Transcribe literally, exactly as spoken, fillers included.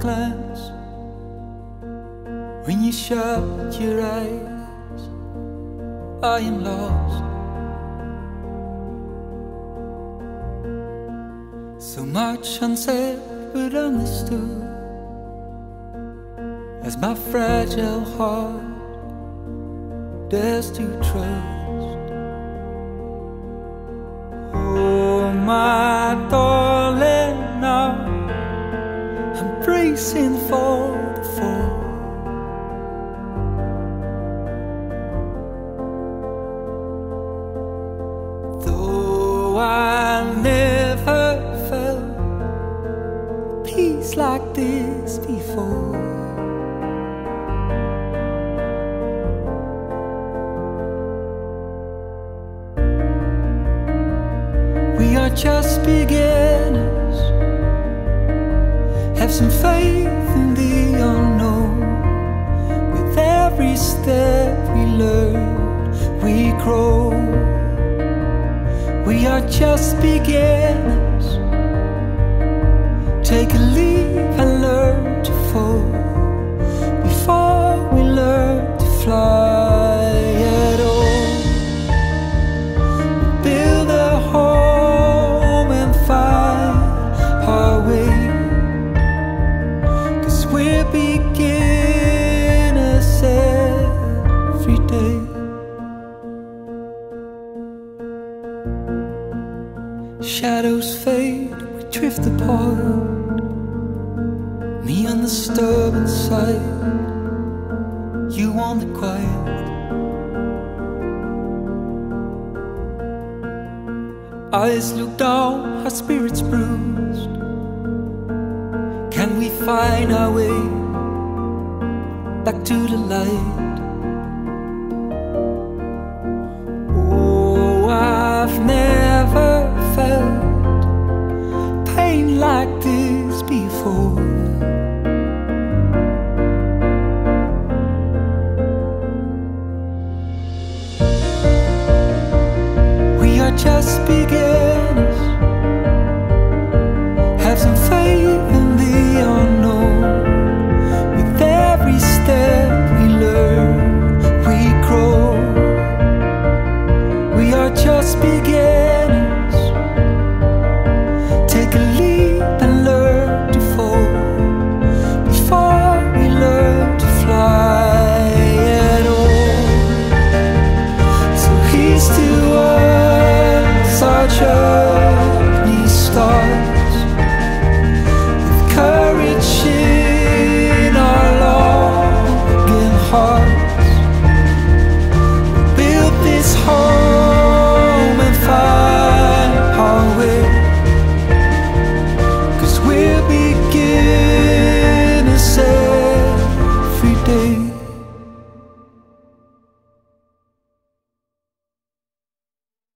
glance. When you shut your eyes, I am lost. So much unsaid but understood, as my fragile heart dares to trust. Oh, my darling, now I'm bracing for the fall. Though I never felt peace like this before, we are just beginners. Have some faith in the unknown. With every step we learn, we grow. We are just beginners. Take a leap and learn to fall before we learn to fly at all. We build a home and find our way, 'cause we're beginners every day. Shadows fade, we drift apart. Me on the stubborn side, you on the quiet. Eyes look down, our spirits bruised. Can we find our way back to the light? Oh, I've never felt pain like this before. We are just beginning.